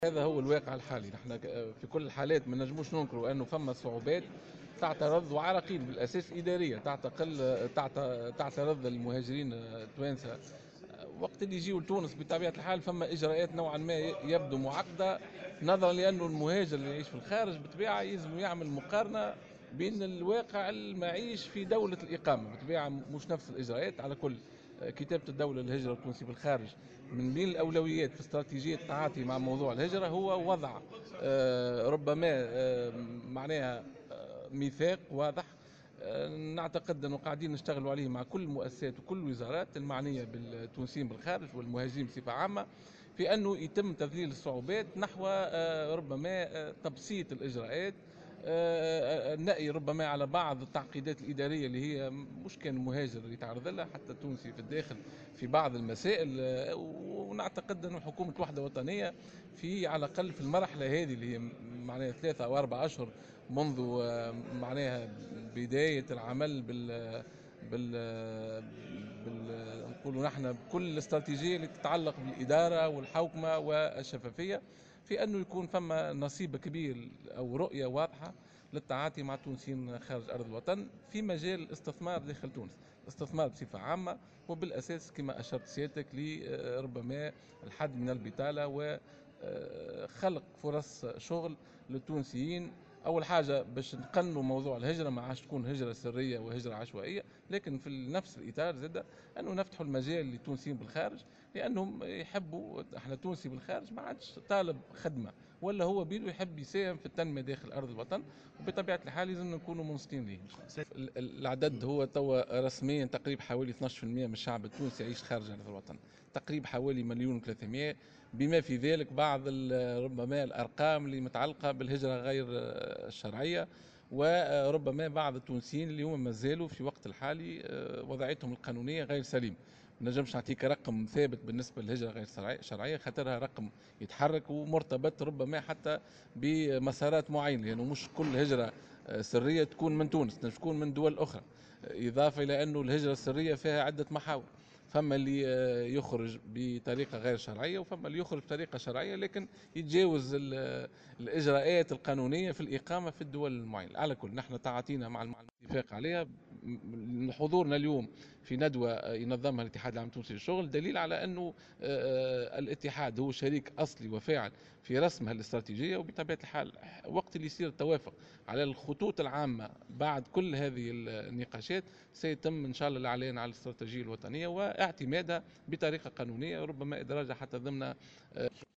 هذا هو الواقع الحالي. نحن في كل الحالات ما نجموش ننكروا انه فما صعوبات تعترض وعراقيل بالاساس اداريه تعترض المهاجرين التوانسه وقت اللي يجيوا لتونس. بطبيعه الحال فما اجراءات نوعا ما يبدو معقده، نظرا لانه المهاجر اللي يعيش في الخارج بطبيعه يلزم يعمل مقارنه بين الواقع المعيش في دوله الاقامه. بطبيعه مش نفس الاجراءات. على كل كتابه الدوله للهجره التونسي في الخارج من بين الاولويات في استراتيجيه التعاطي مع موضوع الهجره هو وضع ربما معناها ميثاق واضح. نعتقد انه قاعدين نشتغلوا عليه مع كل المؤسسات وكل الوزارات المعنيه بالتونسيين بالخارج والمهاجرين بصفه عامه، في انه يتم تذليل الصعوبات نحو ربما تبسيط الاجراءات، النأي ربما على بعض التعقيدات الإدارية اللي هي مش كان المهاجر اللي يتعرض لها، حتى التونسي في الداخل في بعض المسائل. ونعتقد أن حكومة وحدة وطنية في على الأقل في المرحلة هذه اللي هي معناها 3 أو 4 أشهر منذ معناها بداية العمل بال نقولوا نحن بكل الاستراتيجيه اللي تتعلق بالاداره والحوكمه والشفافيه، في انه يكون فما نصيب كبير او رؤيه واضحه للتعاطي مع التونسيين خارج ارض الوطن في مجال الاستثمار داخل تونس، الاستثمار بصفه عامه، وبالاساس كما اشرت سيادتك لربما الحد من البطاله وخلق فرص شغل للتونسيين. اول حاجه باش نقنوا موضوع الهجره، ما عادش تكون هجره سريه وهجره عشوائيه، لكن في نفس الاطار زاد انه نفتحوا المجال للتونسيين بالخارج، لانهم يحبوا. احنا تونسي بالخارج ما عادش طالب خدمه، ولا هو بيدو يحب يساهم في التنميه داخل ارض الوطن، وبطبيعه الحال لازم نكونوا منصتين ليه. العدد هو توا رسميا تقريبا حوالي 12% من الشعب التونسي يعيش خارج ارض الوطن، تقريبا حوالي 1,300,000، بما في ذلك بعض ربما الارقام اللي متعلقه بالهجره غير الشرعيه، وربما بعض التونسيين اللي هم ما زالوا في وقت الحالي وضعيتهم القانونيه غير سليمه. ما نجمش نعطيك رقم ثابت بالنسبه للهجره غير شرعيه، خاطرها رقم يتحرك ومرتبط ربما حتى بمسارات معينه، لانه يعني مش كل هجره سريه تكون من تونس، تكون من دول اخرى، اضافه الى انه الهجره السريه فيها عده محاور. فما اللي يخرج بطريقه غير شرعيه، وفما اللي يخرج بطريقه شرعيه لكن يتجاوز الاجراءات القانونيه في الاقامه في الدول المعينه. على كل نحن تعاطينا مع الاتفاق عليها. حضورنا اليوم في ندوه ينظمها الاتحاد العام التونسي للشغل دليل على انه الاتحاد هو شريك اصلي وفاعل في رسم هالاستراتيجيه، وبطبيعه الحال وقت اللي يصير التوافق على الخطوط العامه بعد كل هذه النقاشات سيتم ان شاء الله الاعلان على الاستراتيجيه الوطنيه واعتمادها بطريقه قانونيه، ربما ادراجها حتى ضمن